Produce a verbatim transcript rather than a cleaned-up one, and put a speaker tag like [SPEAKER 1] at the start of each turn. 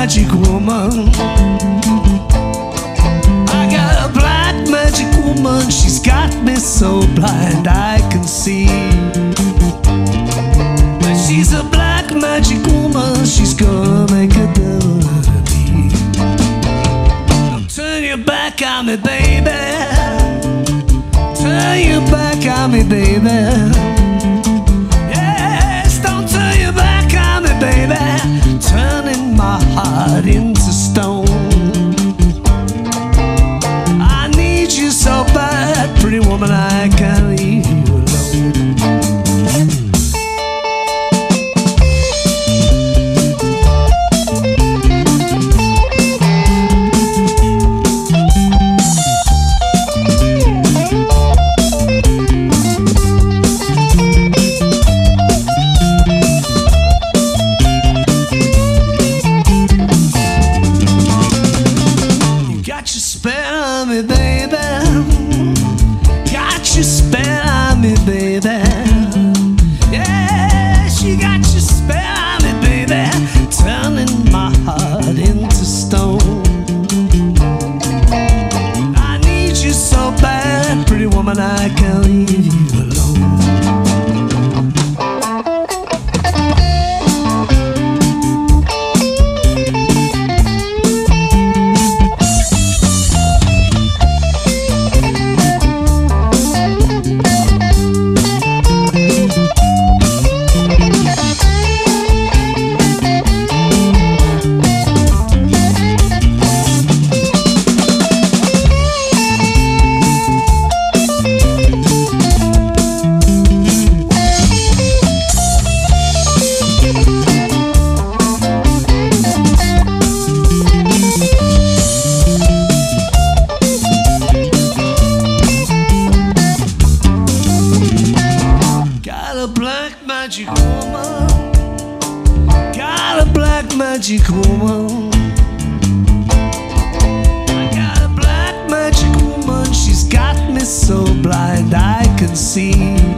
[SPEAKER 1] magic woman. I got a black magic woman. She's got me so blind I can see. But she's a black magic woman. She's gonna make a devil out of me. Don't turn your back on me, baby. Turn your back on me, baby. Yes, don't turn your back on me, baby. Turning my heart into stone. I need you so bad, pretty woman, I can't leave you alone. Got your spell on me, baby. Got your spell on me, baby. Yeah, she got your spell on me, baby. Turning my heart into stone. I need you so bad, pretty woman, I can't leave you alone. Magic woman, got a black magic woman. I got a black magic woman. She's got me so blind I can see.